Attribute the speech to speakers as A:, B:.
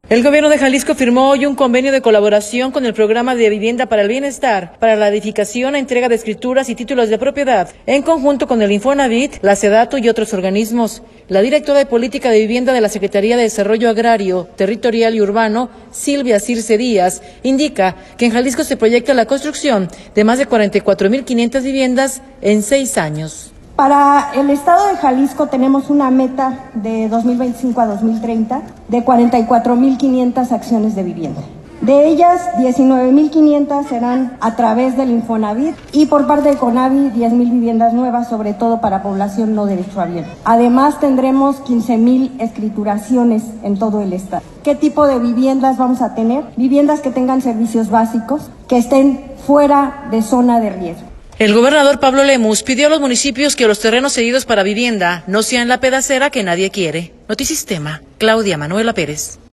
A: El gobierno de Jalisco firmó hoy un convenio de colaboración con el Programa de Vivienda para el Bienestar para la edificación e entrega de escrituras y títulos de propiedad, en conjunto con el Infonavit, la SEDATU y otros organismos. La directora de Política de Vivienda de la Secretaría de Desarrollo Agrario, Territorial y Urbano, Silvia Circe Díaz, indica que en Jalisco se proyecta la construcción de más de 44,500 viviendas en 6 años.
B: Para el estado de Jalisco tenemos una meta de 2025 a 2030 de 44,500 acciones de vivienda. De ellas, 19,500 serán a través del Infonavit y por parte de CONAVI 10,000 viviendas nuevas, sobre todo para población no derechohabiente. Además, tendremos 15,000 escrituraciones en todo el estado. ¿Qué tipo de viviendas vamos a tener? Viviendas que tengan servicios básicos, que estén fuera de zona de riesgo.
A: El gobernador Pablo Lemus pidió a los municipios que los terrenos cedidos para vivienda no sean la pedacera que nadie quiere. Notisistema, Claudia Manuela Pérez.